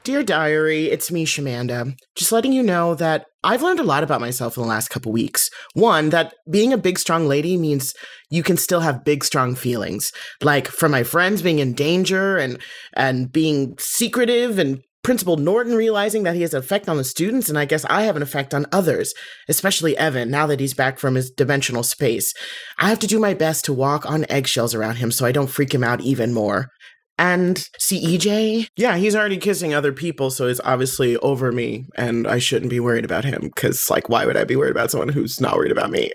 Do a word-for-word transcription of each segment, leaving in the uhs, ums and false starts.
Dear Diary, it's me, Shamanda. Just letting you know that I've learned a lot about myself in the last couple weeks. One, that being a big, strong lady means you can still have big, strong feelings. Like for my friends being in danger and and being secretive, and Principal Norton realizing that he has an effect on the students, and I guess I have an effect on others, especially Evan, now that he's back from his dimensional space. I have to do my best to walk on eggshells around him so I don't freak him out even more. And see E J? Yeah, he's already kissing other people, so he's obviously over me, and I shouldn't be worried about him, because, like, why would I be worried about someone who's not worried about me?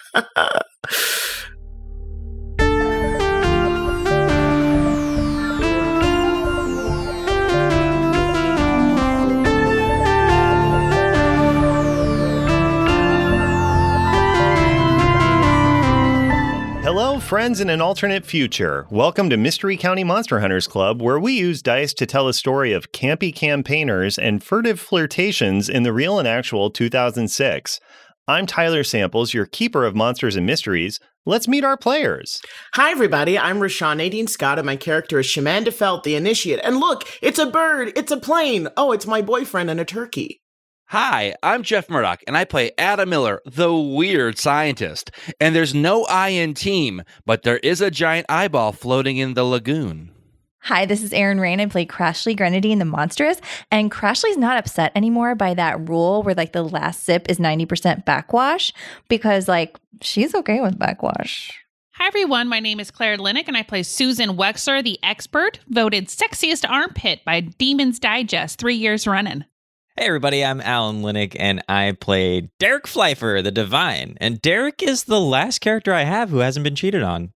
Hello, friends in an alternate future. Welcome to Mystery County Monster Hunters Club, where we use dice to tell a story of campy campaigners and furtive flirtations in the real and actual two thousand six. I'm Tyler Samples, your keeper of monsters and mysteries. Let's meet our players. Hi, everybody. I'm Rashawn Nadine Scott, and my character is Shamanda Felt, the Initiate. And look, it's a bird. It's a plane. Oh, it's my boyfriend and a turkey. Hi, I'm Jeff Murdoch, and I play Adam Miller, the weird scientist. And there's no I in team, but there is a giant eyeball floating in the lagoon. Hi, this is Erin Rain. I play Crashly Grenadine, the Monstrous. And Crashly's not upset anymore by that rule where, like, the last sip is ninety percent backwash, because, like, she's okay with backwash. Hi, everyone. My name is Claire Linick, and I play Susan Wexler, the expert, voted sexiest armpit by Demon's Digest three years running. Hey everybody, I'm Alan Linick, and I play Derek Pfeiffer, the Divine. And Derek is the last character I have who hasn't been cheated on.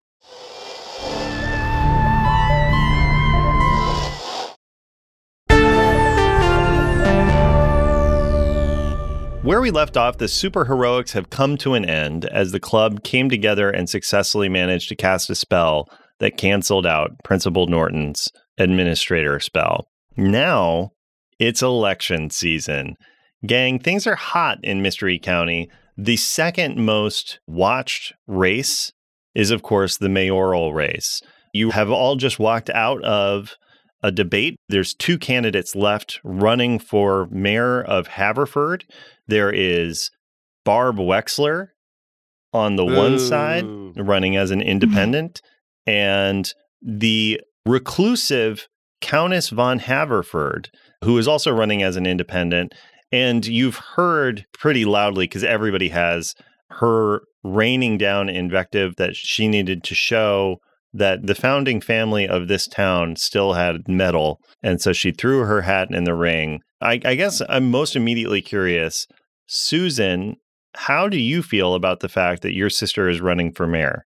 Where we left off, the superheroics have come to an end as the club came together and successfully managed to cast a spell that canceled out Principal Norton's administrator spell. Now, it's election season. Gang, things are hot in Mystery County. The second most watched race is, of course, the mayoral race. You have all just walked out of a debate. There's two candidates left running for mayor of Haverford. There is Barb Wexler on the Ooh. one side, running as an independent, and the reclusive Countess von Haverford, who is also running as an independent. And you've heard pretty loudly, because everybody has, her raining down invective that she needed to show that the founding family of this town still had metal. And so she threw her hat in the ring. I, I guess I'm most immediately curious, Susan, how do you feel about the fact that your sister is running for mayor?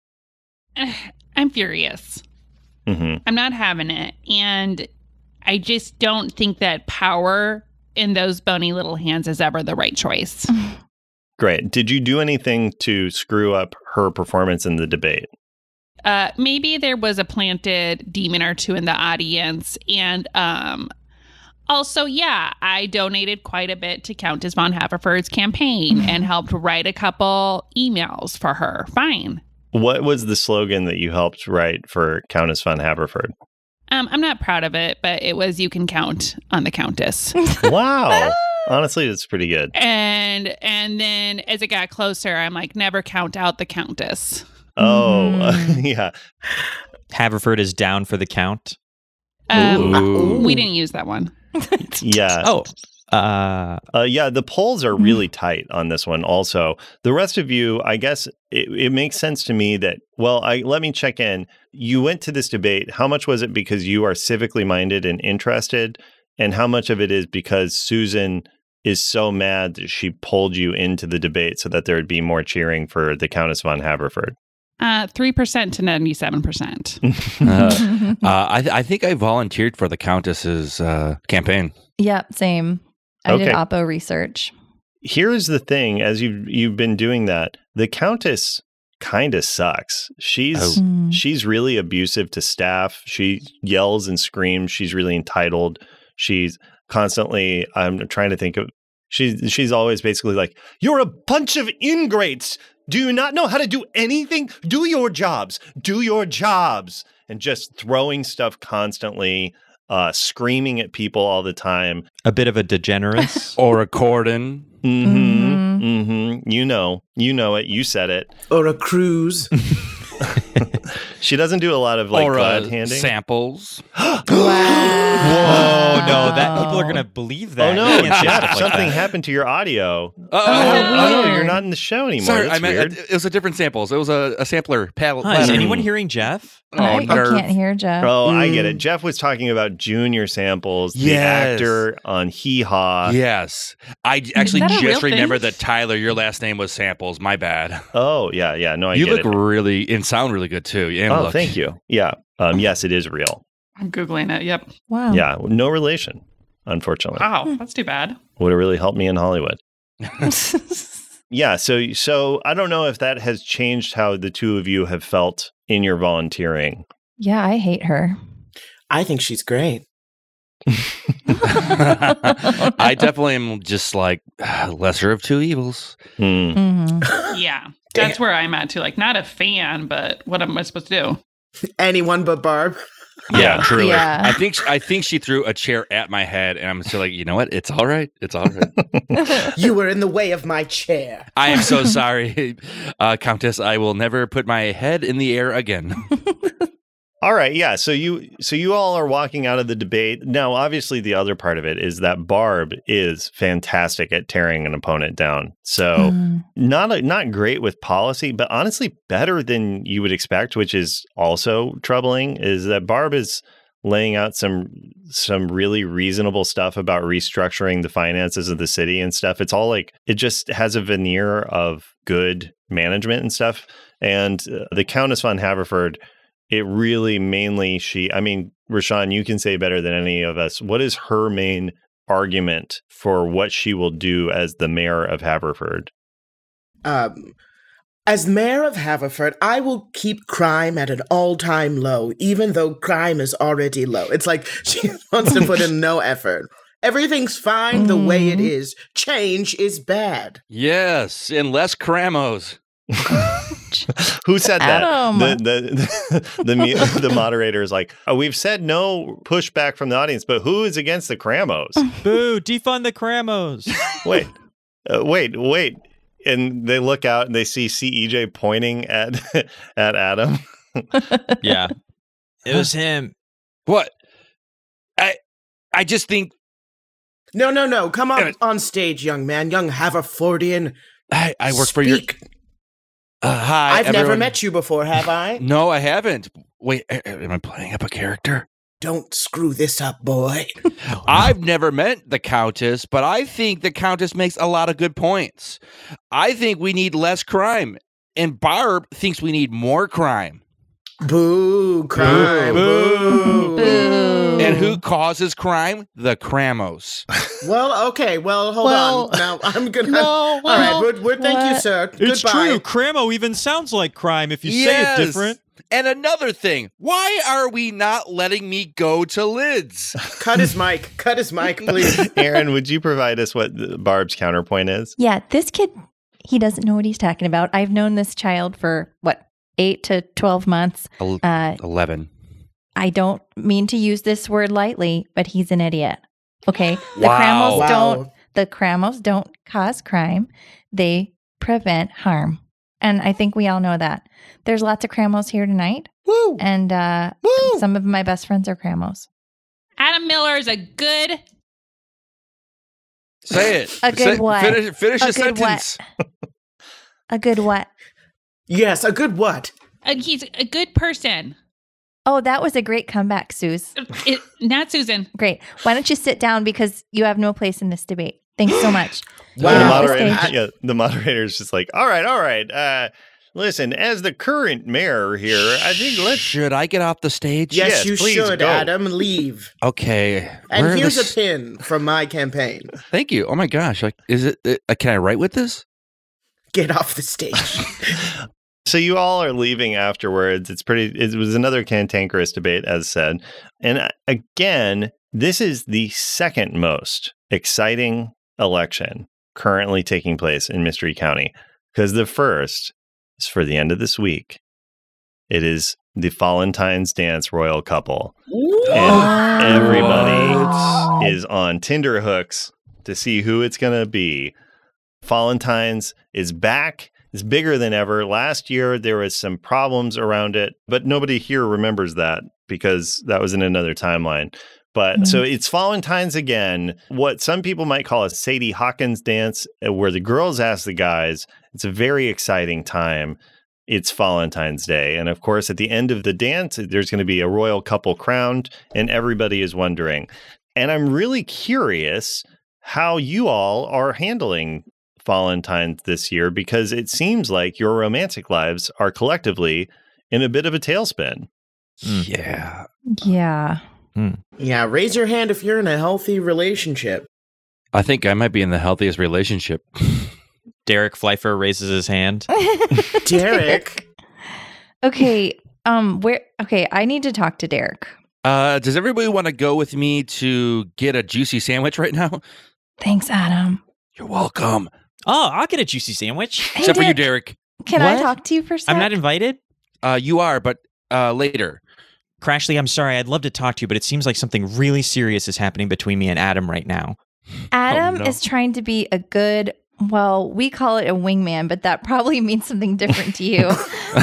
I'm furious. Mm-hmm. I'm not having it. And I just don't think that power in those bony little hands is ever the right choice. Great. Did you do anything to screw up her performance in the debate? Uh, maybe there was a planted demon or two in the audience. And um, also, yeah, I donated quite a bit to Countess von Haverford's campaign and helped write a couple emails for her. Fine. What was the slogan that you helped write for Countess von Haverford? Um, I'm not proud of it, but it was, "You can count on the Countess." Wow. Honestly, it's pretty good. And and then as it got closer, I'm like, "Never count out the Countess." Oh, mm. yeah. Haverford is down for the count. Um, we didn't use that one. Yeah. Oh. Uh, uh, yeah, the polls are really tight on this one also. The rest of you, I guess it, it makes sense to me that, well, I let me check in. You went to this debate. How much was it because you are civically minded and interested? And how much of it is because Susan is so mad that she pulled you into the debate so that there would be more cheering for the Countess von Haverford? Uh, three percent to ninety-seven percent. uh, uh, I, I think I volunteered for the Countess's uh, campaign. Yep, same. I okay. did Oppo research. Here's the thing, as you've, you've been doing that, the Countess kind of sucks. She's oh. Mm. she's really abusive to staff. She yells and screams. She's really entitled. She's constantly, I'm trying to think of, she's, she's always basically like, "You're a bunch of ingrates. Do you not know how to do anything? Do your jobs. Do your jobs." And just throwing stuff constantly. uh, screaming at people all the time. A bit of a degenerate. Or a Corden. Mm-hmm. Mm-hmm. You know. You know it. You said it. Or a cruise. She doesn't do a lot of like or glad uh, handing. samples. Wow. Whoa, no, that people are gonna believe that. Oh You no, can't say Jeff! stuff like something that. happened to your audio. Uh-oh. Oh, no, weird. you're not in the show anymore. Sorry, That's I meant weird. it was a different samples. It was a, a sampler. Pal- Huh, is ladder. anyone hearing Jeff? Oh, I, I nerve. can't hear Jeff. Oh, I get Mm. it. Jeff was talking about Junior Samples, the Yes. actor on Hee Haw. Yes. I j- actually that a real just remember thing? that, Tyler, your last name was Samples. My bad. Oh, yeah, yeah. No, I you get look it. really and sound really good too. And Oh, look. thank you. Yeah. Um, yes, it is real. I'm Googling it. Yep. Wow. Yeah. No relation, unfortunately. Wow. That's too bad. Would have really helped me in Hollywood. Yeah. So, so I don't know if that has changed how the two of you have felt in your volunteering. Yeah, I hate her. I think she's great. I definitely am just like lesser of two evils. Hmm. Mhm. Yeah. Damn. That's where I'm at too. Like, not a fan, but what am I supposed to do? Anyone but Barb. Yeah, truly. Yeah. I think I think she threw a chair at my head, and I'm still like, you know what? It's all right. It's all right. You were in the way of my chair. I am so sorry, uh, Countess. I will never put my head in the air again. All right, yeah. So you so you all are walking out of the debate. Now, obviously the other part of it is that Barb is fantastic at tearing an opponent down. So Mm. not a, not great with policy, but honestly better than you would expect, which is also troubling, is that Barb is laying out some some really reasonable stuff about restructuring the finances of the city and stuff. It's all like it just has a veneer of good management and stuff. And uh, the Countess von Haverford, it really mainly she, I mean, Rashawn, you can say better than any of us. What is her main argument for what she will do as the mayor of Haverford? Um, as mayor of Haverford, I will keep crime at an all-time low, even though crime is already low. It's like she wants to put in no effort. Everything's fine the way it is. Change is bad. Yes, and less cramos. Who said that? Adam. The the the, mu- the moderator is like, oh, we've said no pushback from the audience, but who is against the Cramos? Boo, defund the Cramos. wait, uh, wait, wait. And they look out and they see C E J pointing at at Adam. Yeah. It was him. What? I I just think No, no, no. Come on Uh, on stage, young man, young Haverfordian. I, I work for your. Speak. Uh, hi, I've never everyone. met you before, have I? No, I haven't. Wait, a- am I playing up a character? Don't screw this up, boy. I've never met the Countess, but I think the Countess makes a lot of good points. I think we need less crime, and Barb thinks we need more crime. Boo, crime, boo. Boo. And who causes crime? The Cramos. Well, okay, well, hold Well, on. Now, I'm gonna... no, All right, well, we're, we're, thank you, what? sir. It's Goodbye. true. Cramo even sounds like crime if you Yes. say it different. And another thing, why are we not letting me go to Lids? Cut his mic. Cut his mic, please. Aaron, would you provide us what the- Barb's counterpoint is? Yeah, this kid, he doesn't know what he's talking about. I've known this child for what, eight to twelve months. El- Uh, Eleven. I don't mean to use this word lightly, but he's an idiot. Okay. The Wow. Cramos Wow. don't the Cramos don't cause crime. They prevent harm. And I think we all know that. There's lots of Cramos here tonight. Woo! And uh Woo! some of my best friends are Cramos. Adam Miller is a good. Say it. A good Say- what? Finish, finish A the good what? sentence. A good what? Yes, a good what? Uh, he's a good person. Oh, that was a great comeback, Suze. It, not Susan. Great. Why don't you sit down because you have no place in this debate. Thanks so much. Wow. The Get off the moderator, stage. yeah, the moderator is just like, all right, all right. Uh, listen, as the current mayor here, I think let's. Should I get off the stage? Yes, Yes, you please should, go. Adam. Leave. Okay. And Where are here's the a s- pin from my campaign. Thank you. Oh my gosh. Like, is it? Uh, can I write with this? Get off the stage. So you all are leaving afterwards. It's pretty. It was another cantankerous debate, as said, and uh, again, this is the second most exciting election currently taking place in Mystery County, because the first is for the end of this week. It is the Valentine's Dance royal couple. And everybody is on Tinder hooks to see who it's going to be. Valentine's is back. It's bigger than ever. Last year, there was some problems around it, but nobody here remembers that because that was in another timeline. But mm-hmm. so it's Valentine's again, what some people might call a Sadie Hawkins dance, where the girls ask the guys. It's a very exciting time. It's Valentine's Day. And of course, at the end of the dance, there's going to be a royal couple crowned, and everybody is wondering. And I'm really curious how you all are handling Valentine's this year, because it seems like your romantic lives are collectively in a bit of a tailspin. Mm. Yeah. Yeah. Mm. Yeah, raise your hand if you're in a healthy relationship. I think I might be in the healthiest relationship. Derek Pfeiffer raises his hand. Derek. Okay. Um. Where? Okay. I need to talk to Derek. Uh, does everybody want to go with me to get a juicy sandwich right now? Thanks, Adam. You're welcome. Oh, I'll get a juicy sandwich. Hey, Except for you, Derek. Derek. Can What? I talk to you for a sec? I'm not invited. Uh, you are, but uh, later. Crashly, I'm sorry. I'd love to talk to you, but it seems like something really serious is happening between me and Adam right now. Adam Oh, no. is trying to be a good, well, we call it a wingman, but that probably means something different to you.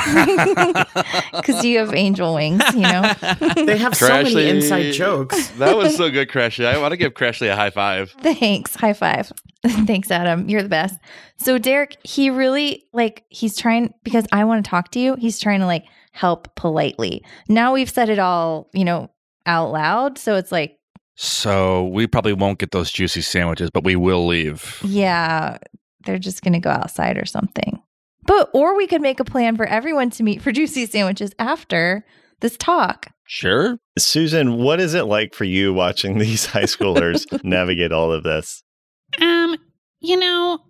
Because you have angel wings, you know? They have so many inside jokes. That was so good, Crashly. I want to give Crashly a high five. Thanks. High five. Thanks, Adam. You're the best. So Derek, he really, like, he's trying, because I want to talk to you, he's trying to, like, help politely. Now we've said it all, you know, out loud. So it's like, So we probably won't get those juicy sandwiches, but we will leave. yeah, they're just going to go outside or something. But, or we could make a plan for everyone to meet for juicy sandwiches after this talk. Sure. Susan, what is it like for you watching these high schoolers navigate all of this? Um, you know,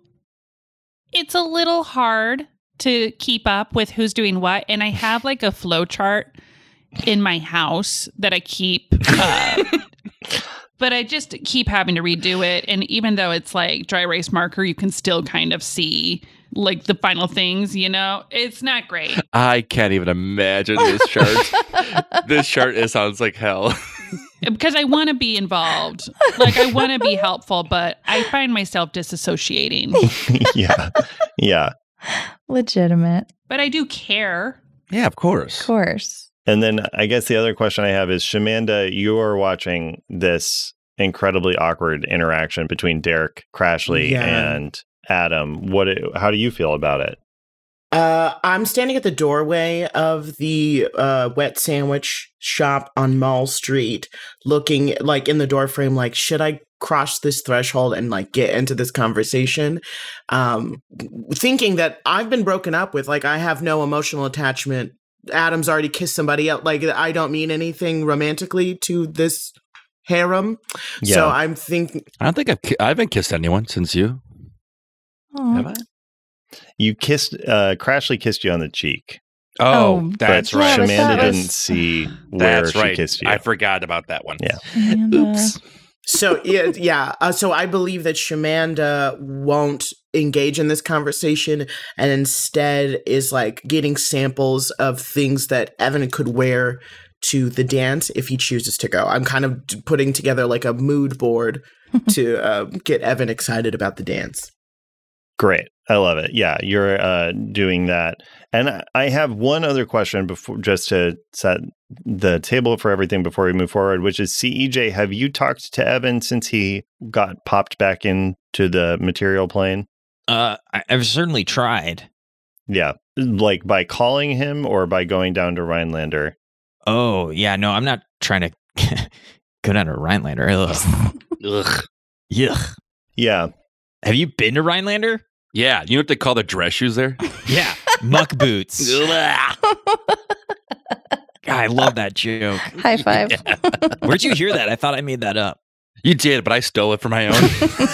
it's a little hard to keep up with who's doing what. And I have like a flow chart in my house that I keep, uh, but I just keep having to redo it. And even though it's like dry erase marker, you can still kind of see like the final things, you know, it's not great. I can't even imagine this chart. This chart is, sounds like hell. Because I want to be involved. Like, I want to be helpful, but I find myself disassociating. yeah. Yeah. Legitimate. But I do care. Yeah, of course. Of course. And then I guess the other question I have is, Shamanda, you are watching this incredibly awkward interaction between Derek Crashly Yeah. and Adam. What? How do you feel about it? Uh, I'm standing at the doorway of the uh, wet sandwich shop on Mall Street, looking like in the doorframe, like, should I cross this threshold and like get into this conversation? Um, thinking that I've been broken up with, like, I have no emotional attachment. Adam's already kissed somebody else. Like, I don't mean anything romantically to this harem. Yeah. So I'm thinking, I don't think I've, ki- I haven't kissed anyone since you. Aw. Have I? You kissed, uh, Crashly kissed you on the cheek. Oh, Oh, that's but right. Yeah, but Shamanda that was- didn't see where That's she right. kissed you. I forgot about that one. Yeah. And, uh, Oops. so yeah, yeah. Uh, so I believe that Shamanda won't engage in this conversation and instead is like getting samples of things that Evan could wear to the dance if he chooses to go. I'm kind of d- putting together like a mood board to uh, get Evan excited about the dance. Great. I love it. Yeah, you're uh, doing that. And I- I have one other question before, just to set the table for everything before we move forward, which is, C E J, have you talked to Evan since he got popped back into the material plane? Uh, I, I've certainly tried. Yeah. Like by calling him or by going down to Rhinelander? Oh, yeah, no, I'm not trying to go down to Rhinelander. Ugh. Ugh. Yuck. Yeah. Have you been to Rhinelander? Yeah, you know what they call the dress shoes there? Yeah, muck boots. Ugh. God, I love that joke. high five. Where'd you hear that? I thought I made that up. You did, but I stole it for my own.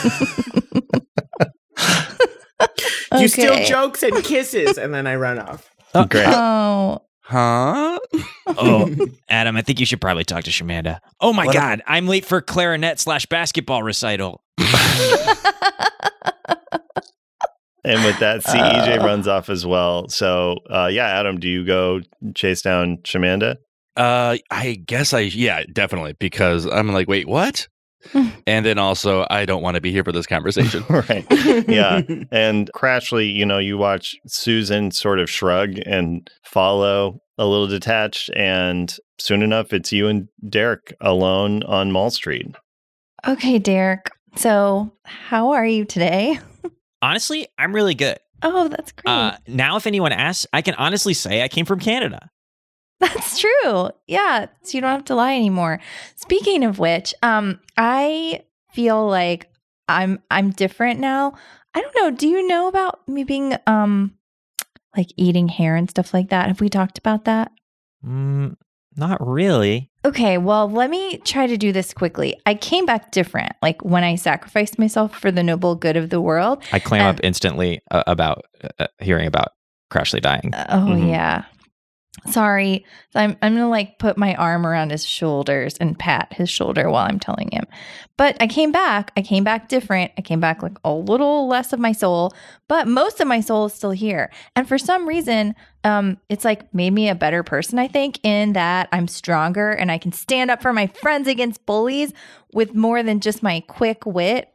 You steal Okay. jokes and kisses, and then I run off. Great. Oh. Huh? Oh, Adam, I think you should probably talk to Shamanda. Oh my What- God, I'm late for clarinet slash basketball recital. And with that, see, E J runs off as well. So, uh, yeah, Adam, do you go chase down Shamanda? Uh, I guess I, yeah, definitely, because I'm like, wait, what? And then also, I don't want to be here for this conversation. Right. Yeah. And Crashly, you know, you watch Susan sort of shrug and follow a little detached. And soon enough, it's you and Derek alone on Mall Street. Okay, Derek. So, how are you today? Honestly, I'm really good. Oh, that's great. Uh, now, if anyone asks, I can honestly say I came from Canada. That's true. Yeah, so you don't have to lie anymore. Speaking of which, um, I feel like I'm I'm different now. I don't know. Do you know about me being um like eating hair and stuff like that? Have we talked about that? Mm, not really. Okay, well, let me try to do this quickly. I came back different, like when I sacrificed myself for the noble good of the world. I clam And- up instantly uh, about uh, hearing about Crashly dying. Oh Mhm. yeah. Sorry. So I'm I'm gonna like put my arm around his shoulders and pat his shoulder while I'm telling him. But I came back. I came back different. I came back like a little less of my soul, but most of my soul is still here. And for some reason, um, it's like made me a better person, I think, in that I'm stronger and I can stand up for my friends against bullies with more than just my quick wit.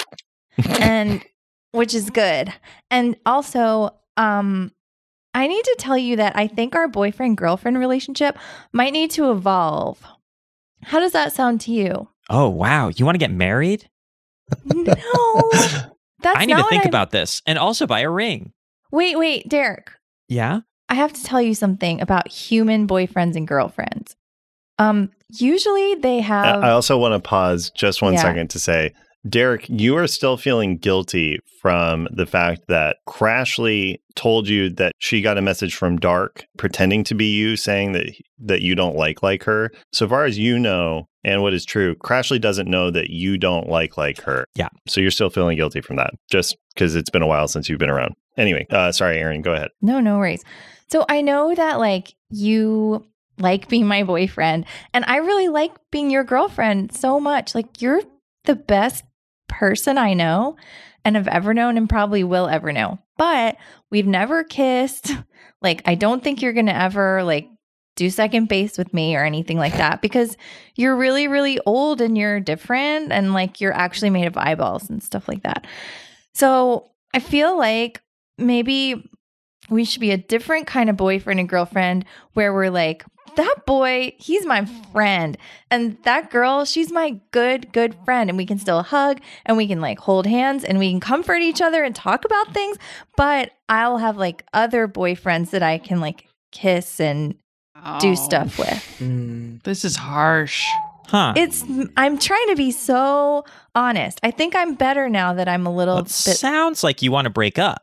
And which is good. And also, um, I need to tell you that I think our boyfriend-girlfriend relationship might need to evolve. How does that sound to you? Oh, wow. You want to get married? No. That's I need not to what think I'm- about this and also buy a ring. Wait, wait, Derek. Yeah? I have to tell you something about human boyfriends and girlfriends. Um, usually they Uh, have I also want to pause just one Yeah. second to say, Derek, you are still feeling guilty from the fact that Crashly told you that she got a message from Dark pretending to be you, saying that that you don't like like her. So far as you know, and what is true, Crashly doesn't know that you don't like like her. Yeah. So you're still feeling guilty from that, just because it's been a while since you've been around. Anyway, uh, sorry, Aaron, go ahead. No, no worries. So I know that like you like being my boyfriend and I really like being your girlfriend so much. Like you're the best person I know and have ever known and probably will ever know. But we've never kissed. Like I don't think you're going to ever like do second base with me or anything like that because you're really really old and you're different and like you're actually made of eyeballs and stuff like that. So, I feel like maybe we should be a different kind of boyfriend and girlfriend where we're like, that boy, he's my friend. And that girl, she's my good, good friend. And we can still hug and we can like hold hands and we can comfort each other and talk about things. But I'll have like other boyfriends that I can like kiss and do Oh, stuff with. Mm. This is harsh. Huh. It's, I'm trying to be so honest. I think I'm better now that I'm a little Well, it bit. sounds like you want to break up.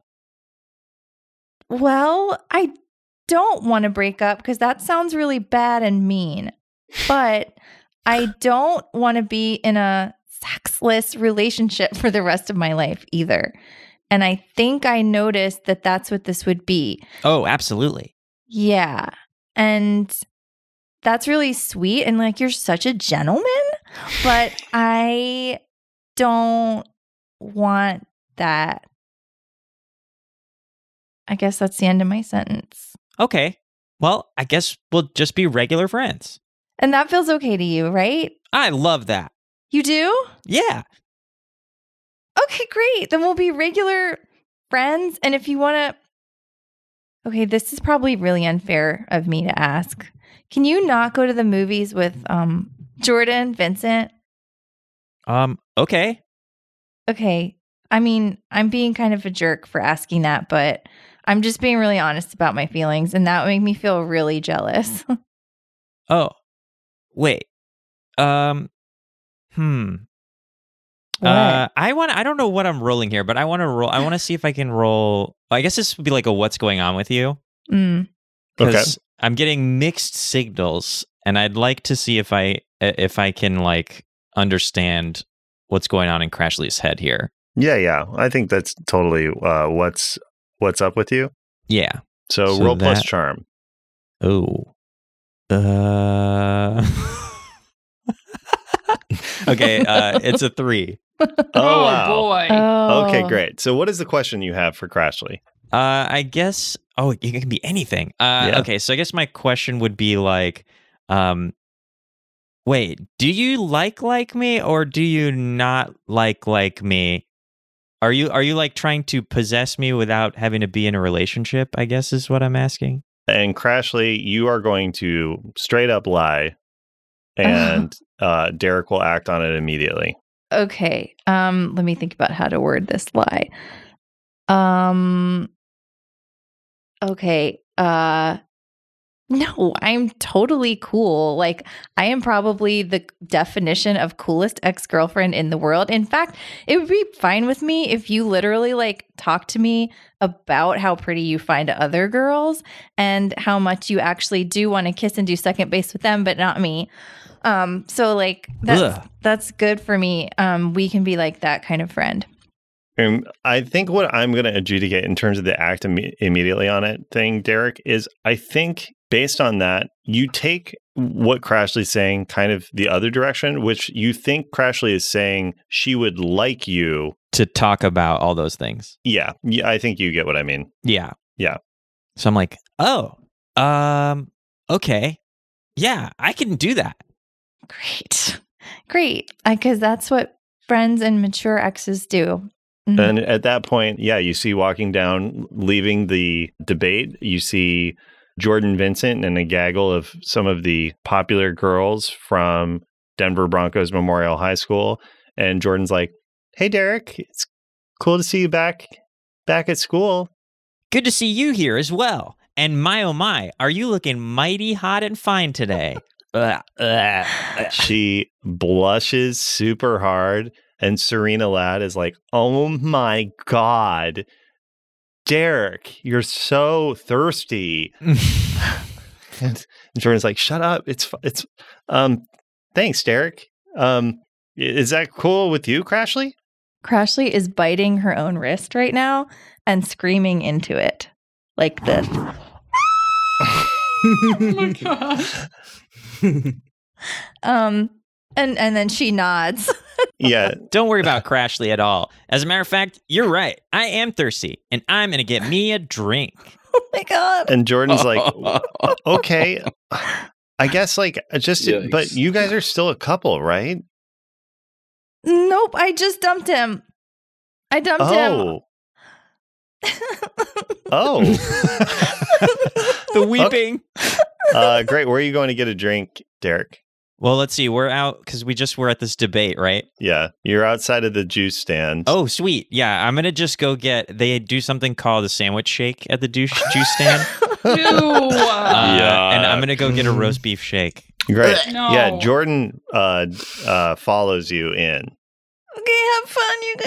Well, I don't want to break up because that sounds really bad and mean. But I don't want to be in a sexless relationship for the rest of my life either. And I think I noticed that that's what this would be. Oh, absolutely. Yeah. And that's really sweet. And like, you're such a gentleman. But I don't want that. I guess that's the end of my sentence. Okay. Well, I guess we'll just be regular friends. And that feels okay to you, right? I love that. You do? Yeah. Okay, great. Then we'll be regular friends. And if you want to. Okay, this is probably really unfair of me to ask. Can you not go to the movies with um, Jordan, Vincent? Um, okay. Okay. I mean, I'm being kind of a jerk for asking that, but I'm just being really honest about my feelings. And that would make me feel really jealous. Oh. Wait. Um hmm. What? Uh I want I don't know what I'm rolling here, but I want to roll I want to see if I can roll. I guess this would be like a what's going on with you. Mm. Okay. I'm getting mixed signals and I'd like to see if I if I can like understand what's going on in Crashly's head here. Yeah, yeah. I think that's totally uh, what's what's up with you. Yeah. So, So roll plus that- charm. Oh. Uh Okay, uh, it's a three. Oh, wow. boy. Oh. Okay, great. So what is the question you have for Crashly? Uh, I guess. Oh, it can be anything. Uh, Yeah. Okay, so I guess my question would be like, um, wait, do you like like me or do you not like like me? Are you are you like trying to possess me without having to be in a relationship? I guess is what I'm asking. And Crashly, you are going to straight up lie, and uh, Derek will act on it immediately. Okay. Um, let me think about how to word this lie. Um okay. Uh no, I'm totally cool. Like I am probably the definition of coolest ex-girlfriend in the world. In fact, it would be fine with me if you literally like talk to me about how pretty you find other girls and how much you actually do want to kiss and do second base with them, but not me. Um, so like that's Ugh. that's good for me. Um, we can be like that kind of friend. And I think what I'm going to adjudicate in terms of the act imme- immediately on it thing, Derek, is I think based on that, you take what Crashly's saying kind of the other direction, which you think Crashly is saying she would like you. To talk about all those things. Yeah, yeah, I think you get what I mean. Yeah. Yeah. So I'm like, oh, um, okay. Yeah, I can do that. Great. Great. Because that's what friends and mature exes do. Mhm. And at that point, yeah, you see walking down, leaving the debate, you see Jordan Vincent and a gaggle of some of the popular girls from Denver Broncos Memorial High School. And Jordan's like, hey, Derek, it's cool to see you back back at school. Good to see you here as well. And my oh my, are you looking mighty hot and fine today? Ugh, ugh, ugh. She blushes super hard. And Serena Ladd is like, oh my God, Derek, you're so thirsty. And Jordan's like, shut up. It's, it's, um, thanks, Derek. Um, is that cool with you, Crashly? Crashly is biting her own wrist right now and screaming into it like this. Oh my God. Um, and, and then she nods. Yeah. Don't worry about Crashly at all. As a matter of fact, you're right. I am thirsty, and I'm going to get me a drink. Oh my God. And Jordan's like, okay, I guess like just, Yikes. but you guys are still a couple, right? Nope. I just dumped him. I dumped Oh, oh, The weeping. uh, great. Where are you going to get a drink, Derek? Well, let's see. We're out because we just were at this debate, right? Yeah, you're outside of the juice stand. Oh, sweet. Yeah, I'm going to just go get, they do something called a sandwich shake at the juice, juice stand. Ew. Uh, Yeah. And I'm going to go get a roast beef shake. Great. No. Yeah, Jordan uh, uh, follows you in. Okay, have fun, you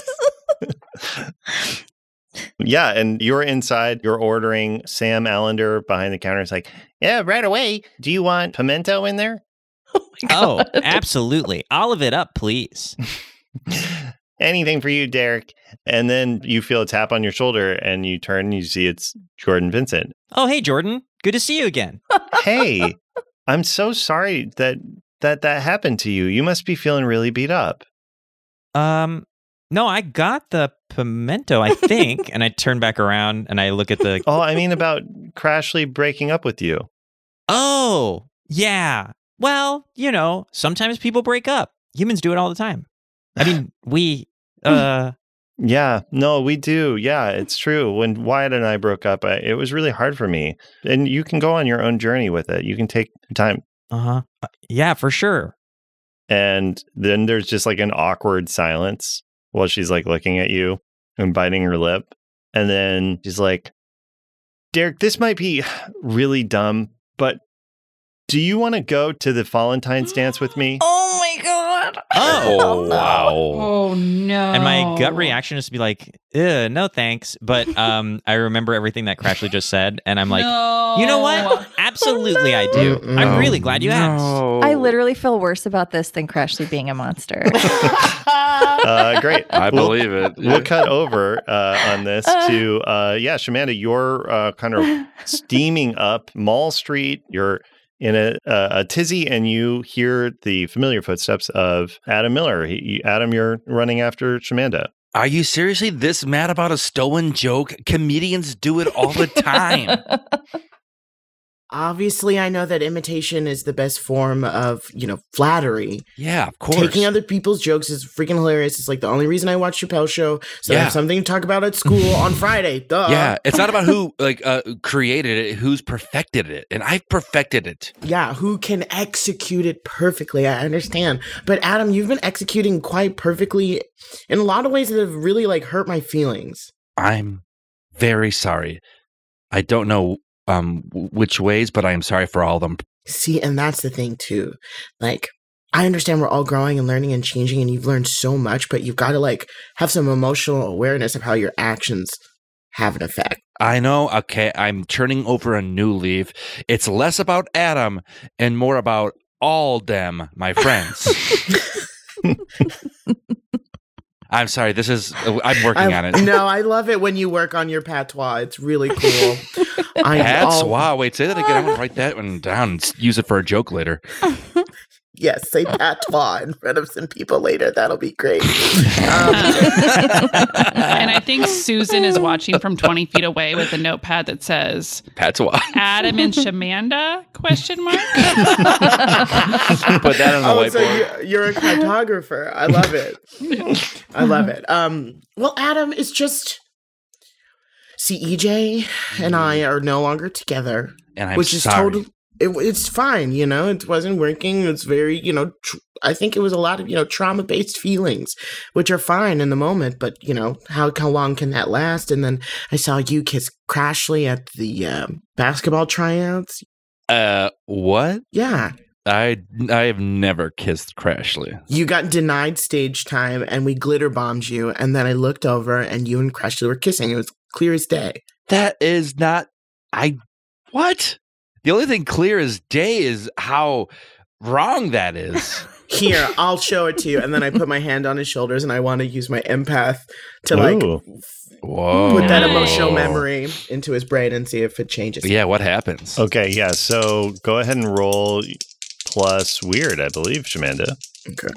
guys. Yeah, and you're inside. You're ordering. Sam Allender behind the counter is like, yeah, right away. Do you want pimento in there? Oh my Oh, God. absolutely. Olive it up, please. Anything for you, Derek. And then you feel a tap on your shoulder and you turn and you see it's Jordan Vincent. Oh, hey, Jordan. Good to see you again. Hey, I'm so sorry that that that happened to you. You must be feeling really beat up. Um, no, I got the pimento, I think. And I turn back around and I look at the, Oh, I mean about Crashly breaking up with you. oh, yeah. Well, you know, sometimes people break up. Humans do it all the time. I mean, we, uh, Yeah, no, we do. Yeah, it's true. When Wyatt and I broke up, I, it was really hard for me. And you can go on your own journey with it. You can take your time. uh-huh. Uh, yeah, for sure. And then there's just like an awkward silence while she's like looking at you and biting her lip. And then she's like, Derek, this might be really dumb, but do you want to go to the Valentine's dance with me? Oh my God. Oh, no. Oh no. And my gut reaction is to be like, Ew, no thanks. But um, I remember everything that Crashly just said. And I'm like, no. you know what? Absolutely, I do. Mm-mm. I'm really glad you asked. I literally feel worse about this than Crashly being a monster. Uh, great. I We'll- believe it. We'll cut over uh, on this to, uh, yeah, Shamanda, you're uh, kind of steaming up Mall Street. You're in a, a, a tizzy, and you hear the familiar footsteps of Adam Miller. He, Adam, you're running after Shamanda. Are you seriously this mad about a stolen joke? Comedians do it all the time. Obviously, I know that imitation is the best form of, you know, flattery. Yeah, of course. Taking other people's jokes is freaking hilarious. It's like the only reason I watch Chappelle's show, so I Yeah. have something to talk about at school on Friday. Duh. Yeah, it's not about who like uh, created it, who's perfected it, and I've perfected it. Yeah, who can execute it perfectly. I understand. But Adam, you've been executing quite perfectly in a lot of ways that have really like hurt my feelings. I'm very sorry. I don't know um, w- which ways, but I am sorry for all of them. See, and that's the thing too. Like, I understand we're all growing and learning and changing, and you've learned so much, but you've got to like have some emotional awareness of how your actions have an effect. I know, okay, I'm turning over a new leaf. It's less about Adam and more about all them, my friends. I'm sorry, this is, I'm working I, on it. No, I love it when you work on your patois. It's really cool. I That's all- wow. Wait, say that again. I'm gonna write that one down and s- use it for a joke later. Yes, say patois in front of some people later. That'll be great. Um, And I think Susan is watching from twenty feet away with a notepad that says Patois. Adam and Shamanda question mark. Put that on the oh, so whiteboard. you, you're a cartographer. I love it. I love it. Um, well, Adam, it's just see, E J and I are no longer together, And I'm which is sorry. totally. It, it's fine, you know. It wasn't working. It's very, you know. Tr- I think it was a lot of, you know, trauma-based feelings, which are fine in the moment. But you know, how how long can that last? And then I saw you kiss Crashly at the um, basketball tryouts. Uh, what? Yeah, I I have never kissed Crashly. you got denied stage time, and we glitter bombed you. And then I looked over, and you and Crashly were kissing. It was clear as day. That is not. I what? The only thing clear as day is how wrong that is. Here, I'll show it to you. And then I put my hand on his shoulders, and I want to use my empath to like Ooh. Whoa. put that Nice. emotional memory into his brain and see if it changes. Yeah, what happens? Okay, yeah. So go ahead and roll plus weird, I believe, Shamanda. Okay.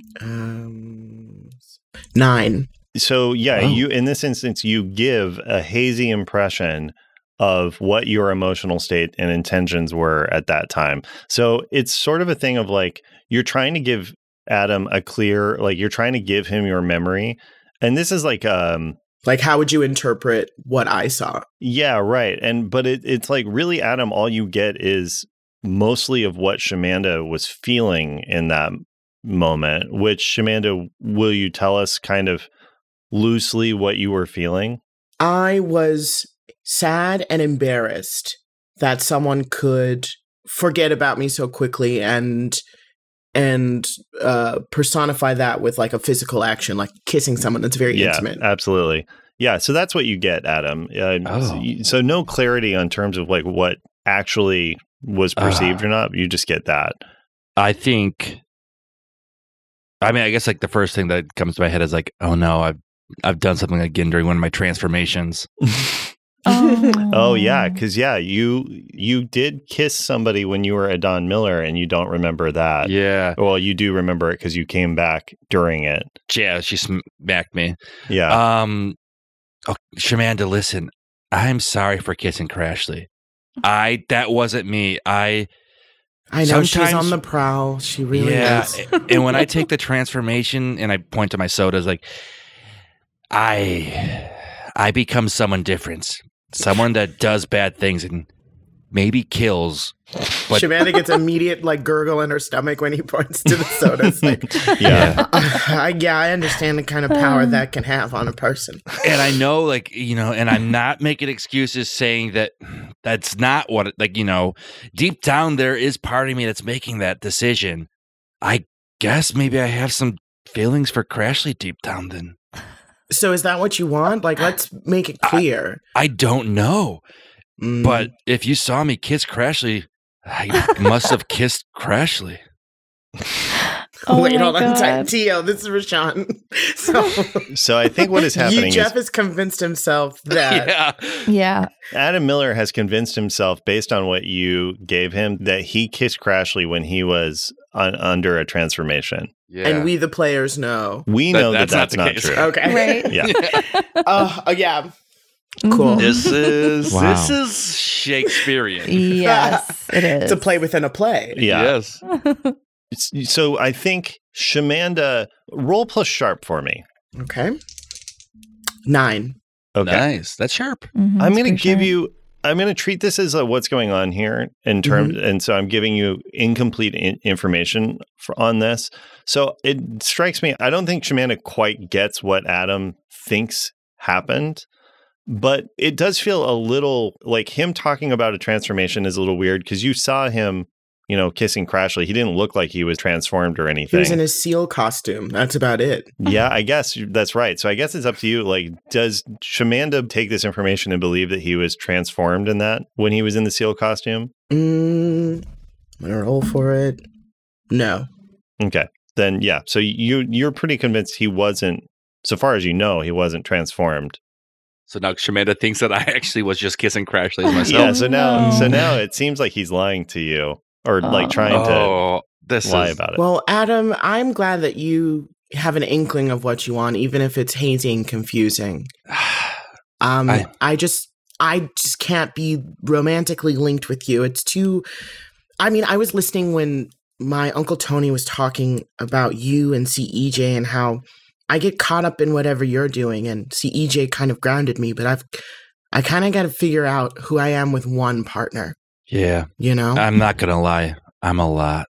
Um, nine. So yeah, Oh. you in this instance you give a hazy impression of what your emotional state and intentions were at that time. So it's sort of a thing of like you're trying to give Adam a clear, like you're trying to give him your memory. And this is like um Like, how would you interpret what I saw? yeah, right. And but it, it's like really, Adam, all you get is mostly of what Shamanda was feeling in that moment, which Shamanda, will you tell us kind of loosely what you were feeling? I was sad and embarrassed that someone could forget about me so quickly and and uh, personify that with like a physical action, like kissing someone that's very Yeah, intimate. absolutely. Yeah, so that's what you get, Adam. Uh, Oh. so, you- so no clarity on terms of like what actually was perceived Ah. or not. You just get that. I think. I mean, I guess like the first thing that comes to my head is like, oh no, I've I've done something again during one of my transformations. Oh yeah, because yeah, you you did kiss somebody when you were a Don Miller, and you don't remember that. Yeah, Well, you do remember it because you came back during it. yeah, she smacked me. Yeah. Um, oh, Shamanda, listen, I'm sorry for kissing Crashly. I that wasn't me. I I know she's sometimes- on the prowl. She really yeah, is. and when I take the transformation and I point to my sodas, like I I become someone different, someone that does bad things and maybe kills. But Shamanda gets immediate like gurgle in her stomach when he points to the sodas. Like, Yeah. uh, I, yeah, I understand the kind of power that can have on a person. and I know, like, you know, and I'm not making excuses saying that that's not what, like, you know, deep down there is part of me that's making that decision. I guess maybe I have some feelings for Crashly deep down then. So is that what you want? Like, let's make it clear. I don't know. Mm. But if you saw me kiss Crashly, I must have kissed Crashly. Oh Wait, my hold on. God. Tio, this is Rashawn. So, So I think what is happening you, Jeff is has convinced himself that yeah. Yeah. Adam Miller has convinced himself, based on what you gave him, that he kissed Crashly when he was un- under a transformation. Yeah. and we, the players, know. We That- know that that's that's, not not, the case. true. Okay. Right. Yeah. Oh, oh, yeah. Mhm. Cool. This is Wow. this is Shakespearean. Yes, it is. It's a play within a play. Yeah. Yes. It's- So I think Shamanda, roll plus sharp for me. Okay. Nine. Okay. Nice. That's sharp. Mhm, I'm it's going to pretty give sharp. you, I'm going to treat this as a what's going on here in terms, and so I'm giving you incomplete in- information for, on this. So it strikes me, I don't think Shamanda quite gets what Adam thinks happened, but it does feel a little like him talking about a transformation is a little weird because you saw him, you know, kissing Crashly. He didn't look like he was transformed or He anything. was in his seal costume. That's about it. Yeah, I guess that's right. So I guess it's up to you. Like, does Shamanda take this information and believe that he was transformed in that when he was in the seal costume? Mm, I'm gonna roll for it. No. Okay, then yeah. So you you're pretty convinced he wasn't. So far as you know, he wasn't transformed. So now Shamanda thinks that I actually was just kissing Crashly myself. Yeah. So now, no. so now it seems like he's lying to you, or like Oh. trying to Oh, this lie is about it. Well, Adam, I'm glad that you have an inkling of what you want, even if it's hazy and confusing. Um, I- I just, I just can't be romantically linked with you. It's too. I mean, I was listening when my Uncle Tony was talking about you and C E J and how I get caught up in whatever you're doing, and C E J kind of grounded me. But I've, I kind of got to figure out who I am with one partner. yeah. You know. I'm not gonna lie. I'm a lot.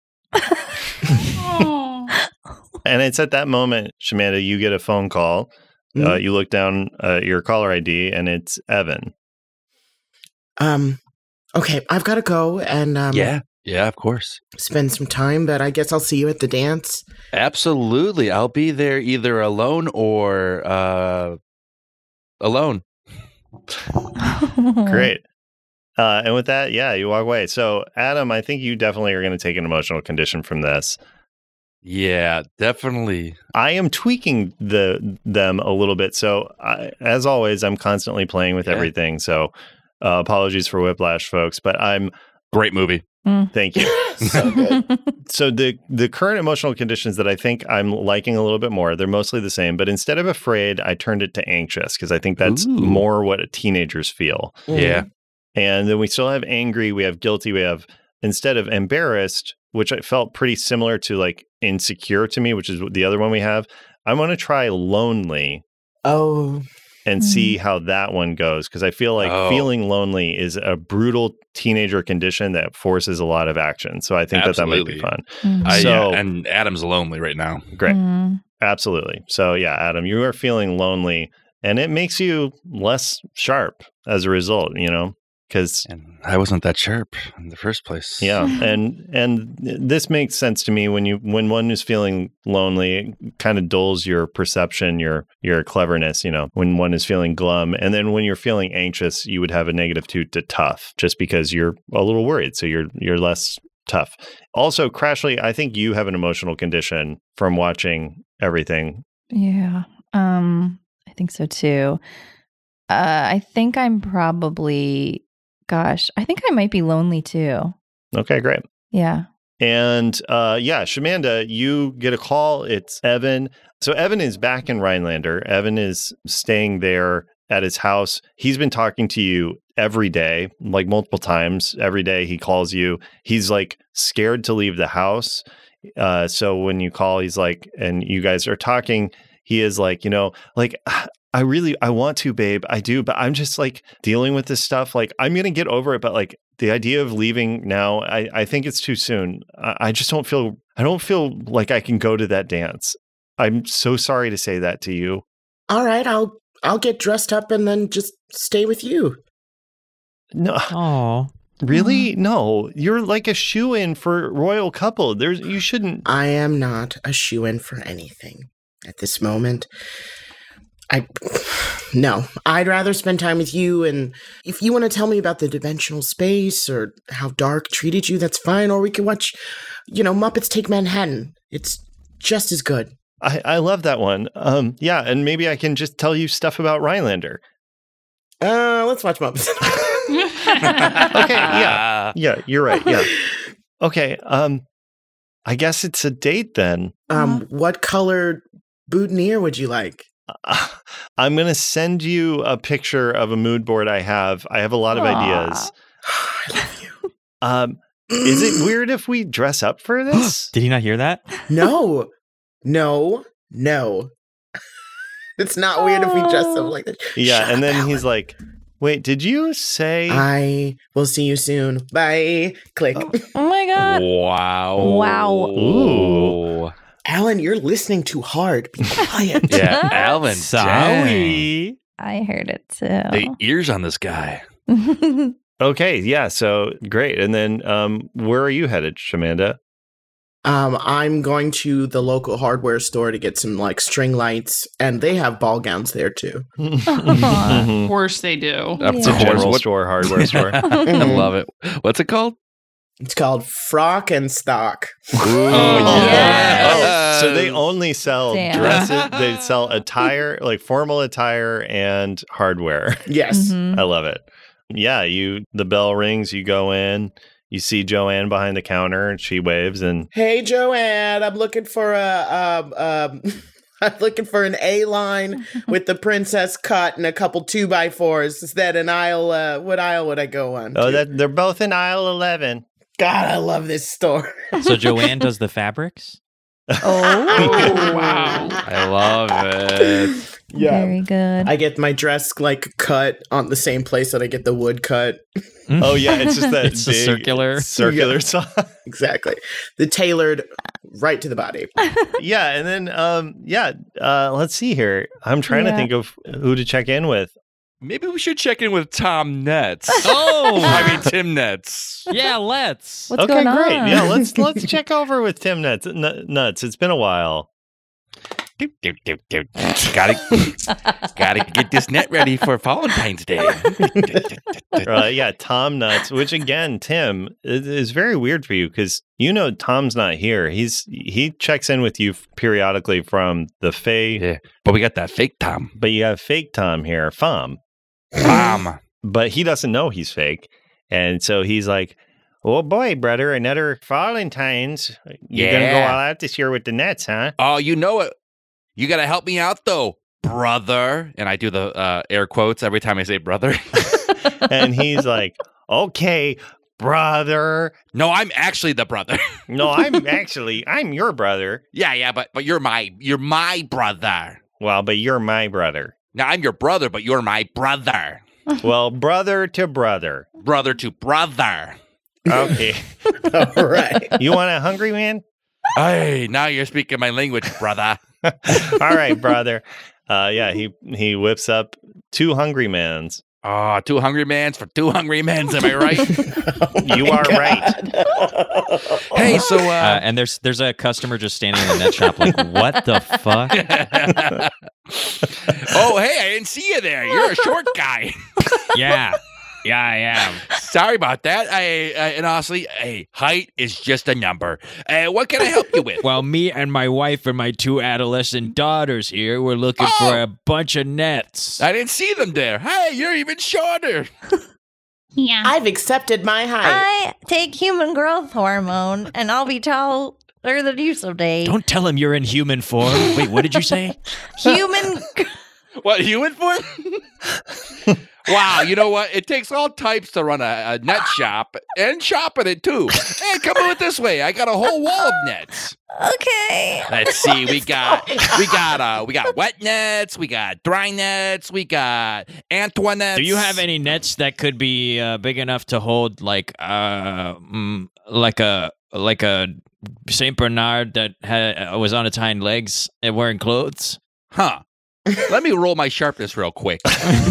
Oh. And it's at that moment, Shamanda, you get a phone call. Uh, Mhm. you look down uh, your caller I D, and it's Evan. Um. Okay, I've got to go and um, Yeah. Yeah, of course. spend some time. But I guess I'll see you at the dance. Absolutely. I'll be there either alone or uh alone. Great. Uh, and with that, yeah, you walk away. So, Adam, I think you definitely are going to take an emotional condition from this. Yeah, definitely. I am tweaking the them a little bit. So, I, as always, I'm constantly playing with Yeah. everything. So, uh, apologies for Whiplash, folks, but I'm Great movie. thank you. So good. So the the current emotional conditions that I think I'm liking a little bit more, they're mostly the same. But instead of afraid, I turned it to anxious because I think that's Ooh. more what teenagers feel. Yeah. And then we still have angry, we have guilty, we have instead of embarrassed, which I felt pretty similar to like insecure to me, which is the other one we have. I want to try lonely Oh, and see how that one goes because I feel like Oh. feeling lonely is a brutal teenager condition that forces a lot of action. So I think that that might be Absolutely. fun. I, So- yeah, and Adam's lonely right now. Great. Mm. Absolutely. So yeah, Adam, you are feeling lonely and it makes you less sharp as a result, you know, because And I wasn't that sharp in the first place. yeah, and and this makes sense to me when you when one is feeling lonely, it kind of dulls your perception, your your cleverness, you know, when one is feeling glum. And then when you're feeling anxious, you would have a negative two to tough just because you're a little worried. So you're you're less tough. Also, Crashly, I think you have an emotional condition from watching everything. Yeah. Um, I think so too. Uh, I think I'm probably, gosh, I think I might be lonely too. Okay, great. Yeah. And uh, yeah, Shamanda, you get a call. It's Evan. So Evan is back in Rhinelander. Evan is staying there at his house. He's been talking to you every day, like multiple times. Every day he calls you. He's like scared to leave the house. Uh, so when you call, he's like, and you guys are talking, he is like, you know, like, I really, I want to, babe. I do, but I'm just like dealing with this stuff. Like, I'm going to get over it. But like the idea of leaving now, I, I think it's too soon. I, I just don't feel, I don't feel like I can go to that dance. I'm so sorry to say that to you. all right. I'll I'll get dressed up and then just stay with you. No, Oh, really? No, you're like a shoe-in for royal couple. There's, you shouldn't. I am not a shoo-in for anything at this moment. I no. I'd rather spend time with you. And if you want to tell me about the dimensional space or how Dark treated you, that's fine. Or we can watch, you know, Muppets Take Manhattan. It's just as good. I, I love that one. Um, yeah, and maybe I can just tell you stuff about Rhinelander. Uh, let's watch Muppets. Okay, yeah. Yeah, you're right. Yeah. Okay, um, I guess it's a date then. Um, what color boutonniere would you like? Uh, I'm going to send you a picture of a mood board I have. I have a lot of Aw. ideas. I love you. Um, is it weird if we dress up for this? Did he not hear that? No, no, no. It's not weird if we dress up like that. Yeah, Shut and up, then Alan. he's like, wait, did you say? I will see you soon. Bye. Click. Oh my god. Wow. Wow. Ooh. Alan, you're listening too hard. Be quiet. Yeah, Alan. dang. Sorry. I heard it The too. ears on this guy. Okay, yeah, so great. And then um, where are you headed, Shamanda? Um, I'm going to the local hardware store to get some like string lights, and they have ball gowns there too. Of Mhm. course they do. Up It's to a horse. general What- store, hardware store. I love it. What's it called? It's called Frock and Stock. Oh, yes. Oh, so they only sell Damn. dresses. They sell attire, like formal attire and hardware. Yes. Mhm. I love it. Yeah, you. The bell rings. You go in. You see Joanne behind the counter, and she waves. And Hey, Joanne, I'm looking for a um um. I'm looking for an A line with the princess cut and a couple two by fours. Is that an aisle? Uh, what aisle would I go on? oh, to? that they're both in aisle eleven. God, I love this store. So Joanne does the fabrics? Oh, Wow. I love it. Yeah. Very good. I get my dress like cut on the same place that I get the wood cut. Oh yeah, it's just that It's a big circular- circular Yeah. saw. Exactly. The tailored right to the body. Yeah, and then um, yeah. Uh, let's see here. I'm trying to Yeah. think of who to check in with. Maybe we should check in with Tom Nets. Oh, I mean, Tim Nets. yeah, let's. What's okay, going great. on? Yeah, let's let's check over with Tim Nuts. N- Nuts. It's been a while. Doop, doop, doop, doop. Gotta, gotta get this net ready for Valentine's Day. Uh, yeah, Tom Nuts. Which again, Tim is, is very weird for you because you know Tom's not here. He's he checks in with you periodically from the Fae, Yeah, but we got that fake Tom. but you have fake Tom here, Fom. Tom. But he doesn't know he's fake, and so he's like, "Oh boy, brother, another Valentine's. You're gonna go Yeah. all out this year with the Nets, huh?" Oh, you know it. You gotta help me out though, brother. And I do the uh, air quotes every time I say brother. And he's like, "Okay, brother. No, I'm actually the brother. No, I'm actually I'm your brother. yeah, yeah, but but you're my you're my brother. Well, but you're my brother. Now I'm your brother, but you're my brother. Well, brother to brother. Brother to brother. Okay. All right. You want a hungry man? Hey, now you're speaking my language, brother. All right, brother. Uh, yeah, he he whips up two hungry mans. Oh, two hungry mans for two hungry men's, am I right? Oh You my are God. hey, so Uh, uh, and there's there's a customer just standing in the net shop like, what the fuck? oh, hey, I didn't see you there. You're a short guy. Yeah, yeah, I am. Sorry about that. I, I and honestly, hey, height is just a number. Uh, what can I help you with? Well, me and my wife and my two adolescent daughters here were looking for Oh. a bunch of nets. I didn't see them there. Hey, you're even shorter. Yeah. I've accepted my height. I take human growth hormone, and I'll be taller than you someday. Don't tell him you're in human form. Wait, what did you say? Human. What, human form? Wow, you know what? It takes all types to run a, a net shop and shop at it too. Hey, come on this way. I got a whole wall of nets. Okay. Let's see. We got we got uh we got wet nets, we got dry nets, we got Antoinettes. Do you have any nets that could be uh, big enough to hold like uh mm, like a like a Saint Bernard that had, uh, was on its hind legs and wearing clothes? Huh. Let me roll my sharpness real quick.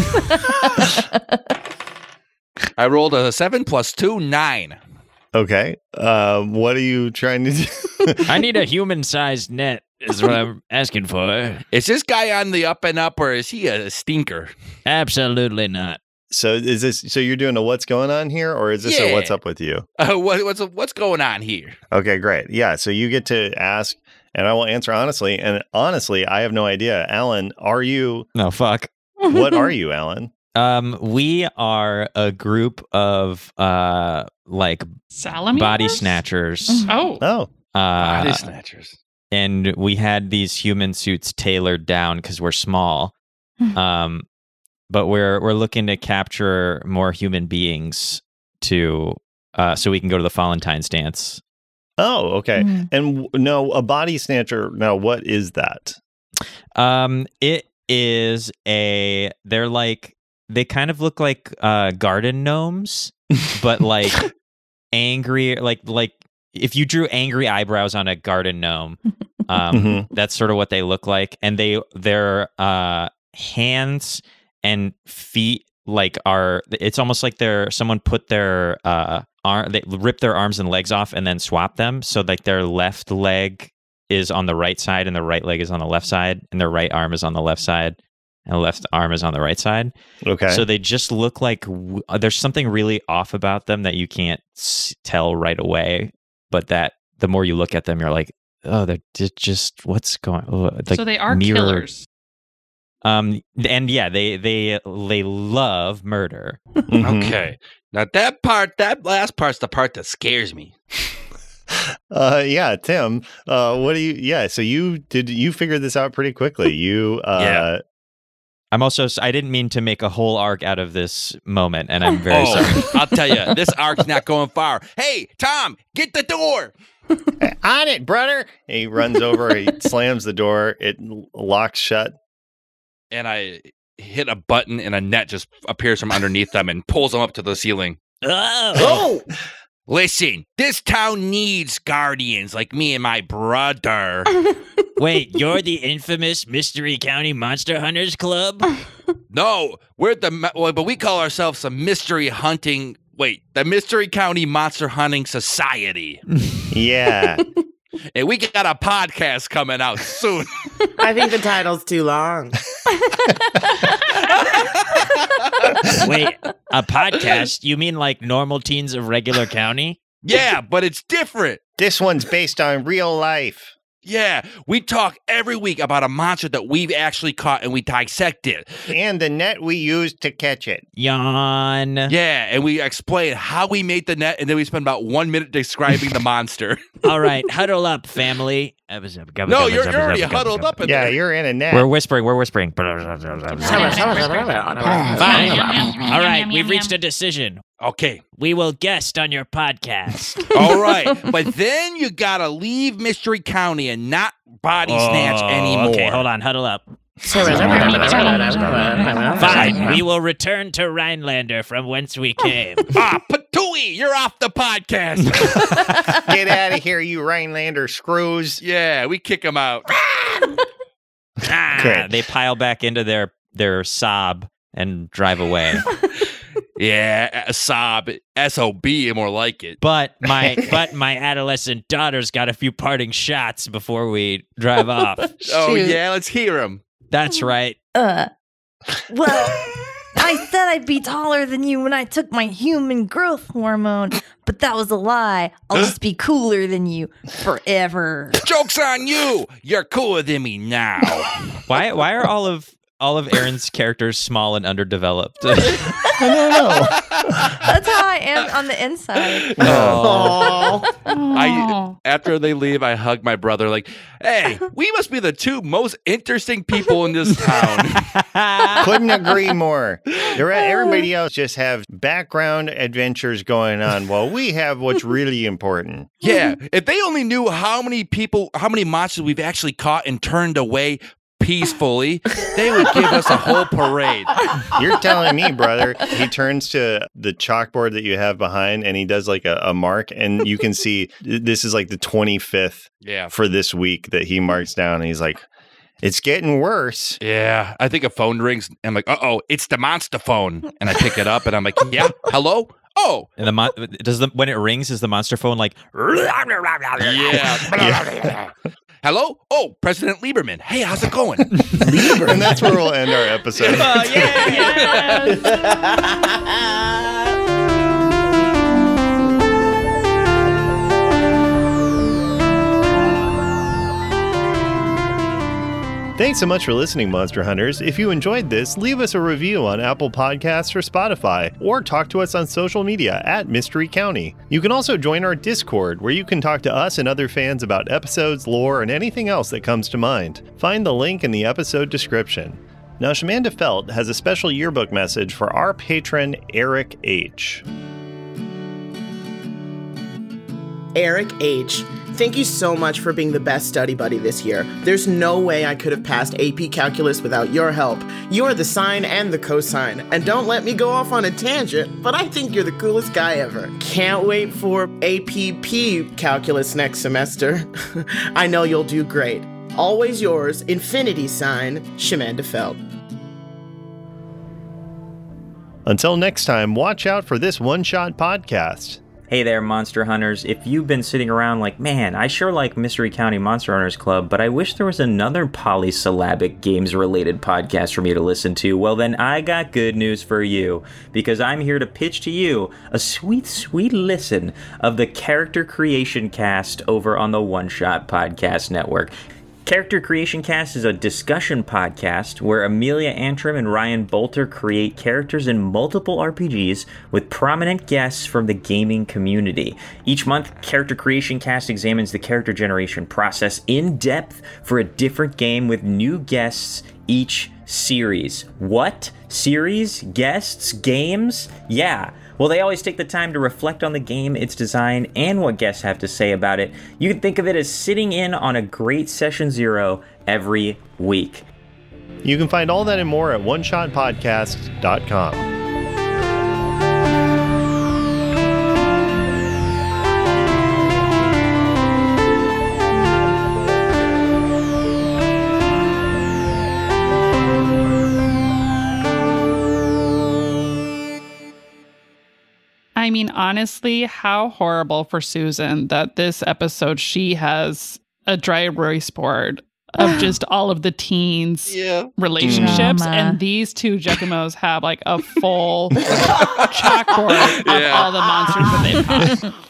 I rolled a seven plus two, nine. Okay. Um, what are you trying to do? I need a human-sized net. Is what I'm asking for. Is this guy on the up and up, or is he a stinker? Absolutely not. So is this? So you're doing a what's going on here, or is this a Yeah. what's up with you? Uh, what, what's what's going on here? Okay, great. Yeah. So you get to ask and I will answer honestly. And honestly, I have no idea. Alan, are you? No, fuck. What are you, Alan? Um, we are a group of uh, like Salamanders? body snatchers. Oh. Oh, Uh, Body snatchers. and we had these human suits tailored down because we're small. Um, but we're we're looking to capture more human beings to uh, so we can go to the Valentine's dance. oh, okay. Mhm. And w- no, a body snatcher. Now, what is that? Um, it is a they're like they kind of look like uh garden gnomes, but like angry, like like if you drew angry eyebrows on a garden gnome, um, Mhm. that's sort of what they look like, and they their uh hands and feet like are it's almost like they're someone put their uh arm they rip their arms and legs off and then swap them, so like their left leg is on the right side and the right leg is on the left side, and their right arm is on the left side and the left arm is on the right side. Okay. So they just look like w- there's something really off about them that you can't s- tell right away, but that the more you look at them, you're like, oh, they're di- just what's going. Oh, like so they are mirror- killers. Um, and yeah, they they they love murder. Mhm. Okay. Now that part, that last part's the part that scares me. Uh, yeah, Tim. Uh, what do you? Yeah. So you did you figure this out pretty quickly? You. Uh, Yeah. I'm also s- I didn't mean to make a whole arc out of this moment, and I'm very oh, sorry. I'll tell you, this arc's not going far. Hey, Tom, get the door. On it, brother. He runs over. He slams the door. It l- locks shut. And I hit a button, and a net just appears from underneath them and pulls them up to the ceiling. Oh, Listen, this town needs guardians like me and my brother. Wait, you're the infamous Mystery County Monster Hunters Club? No, we're the ma- well, but we call ourselves the Mystery Hunting. Wait, the Mystery County Monster Hunting Society, Yeah. and we got a podcast coming out soon. I think the title's too long. Wait, a podcast? You mean like Normal Teens of Regular County? Yeah, but it's different. This one's based on real life. Yeah, we talk every week about a monster that we've actually caught and we dissect it. And the net we used to catch it. Yawn. Yeah, and we explain how we made the net, and then we spend about one minute describing the monster. All right, huddle up, family. No, you're, you're already huddled up in Yeah, there. you're in a net. We're whispering, we're whispering. Fine. All right, we've reached a decision. Okay, We will guest on your podcast. all right. But then you gotta leave Mystery County and not body snatch anymore. Oh, Okay, hold on, huddle up. Fine, we will return to Rhinelander from whence we came. Ah, Patooey, you're off the podcast. Get out of here, you Rhinelander screws. Yeah, we kick him out. Ah, Okay. They pile back into their their sob and drive away. Yeah, a sob, S O B, more like it. But my but my adolescent daughter's got a few parting shots before we drive off. Oh, Shoot. yeah, let's hear him. That's right. Uh, well, I said I'd be taller than you when I took my human growth hormone, but that was a lie. I'll just be cooler than you forever. Joke's on you. You're cooler than me now. Why why are all of all of Aaron's characters small and underdeveloped? I don't know. That's how I am on the inside. Oh. I after they leave, I hug my brother like, hey, we must be the two most interesting people in this town. Couldn't agree more. The re- Everybody else just have background adventures going on while we have what's really important. Yeah, if they only knew how many people, how many monsters we've actually caught and turned away peacefully, they would give us a whole parade. You're telling me, brother. He turns to the chalkboard that you have behind and he does like a, a mark, and you can see th- this is like the twenty-fifth Yeah. for this week that he marks down. And he's like, it's getting worse. Yeah, I think a phone rings. And I'm like, uh oh, it's the monster phone. And I pick it up and I'm like, yeah, hello? Oh, And the mon- does the when it rings, is the monster phone like? yeah. Hello? Oh, President Lieberman. Hey, how's it going? And that's where we'll end our episode. Oh yeah! Thanks so much for listening, Monster Hunters. If you enjoyed this, leave us a review on Apple Podcasts or Spotify, or talk to us on social media at Mystery County. You can also join our Discord, where you can talk to us and other fans about episodes, lore, and anything else that comes to mind. Find the link in the episode description. Now, Shamanda Felt has a special yearbook message for our patron, Eric H. Eric H., thank you so much for being the best study buddy this year. There's no way I could have passed A P Calculus without your help. You're the sine and the cosine. And don't let me go off on a tangent, but I think you're the coolest guy ever. Can't wait for A P P Calculus next semester. I know you'll do great. Always yours, infinity sign, Shamanda Felt. Until next time, watch out for this one-shot podcast. Hey there, Monster Hunters. If you've been sitting around like, man, I sure like Mystery County Monster Hunters Club, but I wish there was another polysyllabic games-related podcast for me to listen to, well then I got good news for you, because I'm here to pitch to you a sweet, sweet listen of the Character Creation Cast over on the One Shot Podcast Network. Character Creation Cast is a discussion podcast where Amelia Antrim and Ryan Bolter create characters in multiple R P Gs with prominent guests from the gaming community. Each month, Character Creation Cast examines the character generation process in depth for a different game with new guests each series. What? Series? Guests? Games? Yeah. Well, they always take the time to reflect on the game, its design, and what guests have to say about it. You can think of it as sitting in on a great Session Zero every week. You can find all that and more at one shot podcast dot com. I mean, honestly, how horrible for Susan that this episode she has a dry erase board of just all of the teens' Yeah. relationships, Drama. and these two Jacomos have like a full chalkboard of Yeah. all the monsters that they've caught.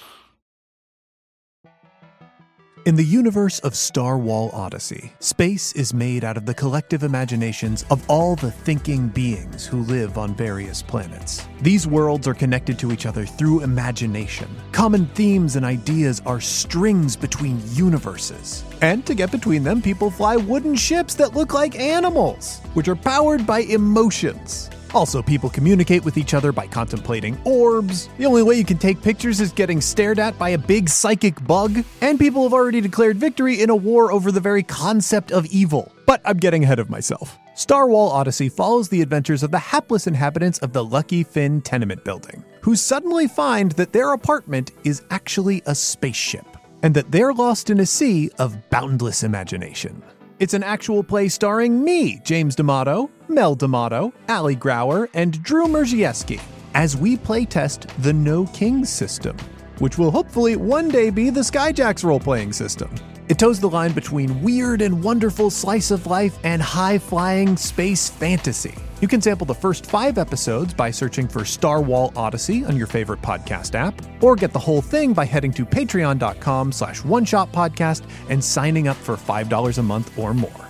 In the universe of Star Wall Odyssey, space is made out of the collective imaginations of all the thinking beings who live on various planets. These worlds are connected to each other through imagination. Common themes and ideas are strings between universes. And to get between them, people fly wooden ships that look like animals, which are powered by emotions. Also, people communicate with each other by contemplating orbs. The only way you can take pictures is getting stared at by a big psychic bug. And people have already declared victory in a war over the very concept of evil. But I'm getting ahead of myself. Star Wall Odyssey follows the adventures of the hapless inhabitants of the Lucky Finn tenement building, who suddenly find that their apartment is actually a spaceship, and that they're lost in a sea of boundless imagination. It's an actual play starring me, James D'Amato, Mel D'Amato, Ali Grauer, and Drew Merzieski, as we playtest the No Kings system, which will hopefully one day be the Skyjacks role-playing system. It toes the line between weird and wonderful slice of life and high-flying space fantasy. You can sample the first five episodes by searching for Star Wall Odyssey on your favorite podcast app, or get the whole thing by heading to patreon.com slash one shot podcast and signing up for five dollars a month or more.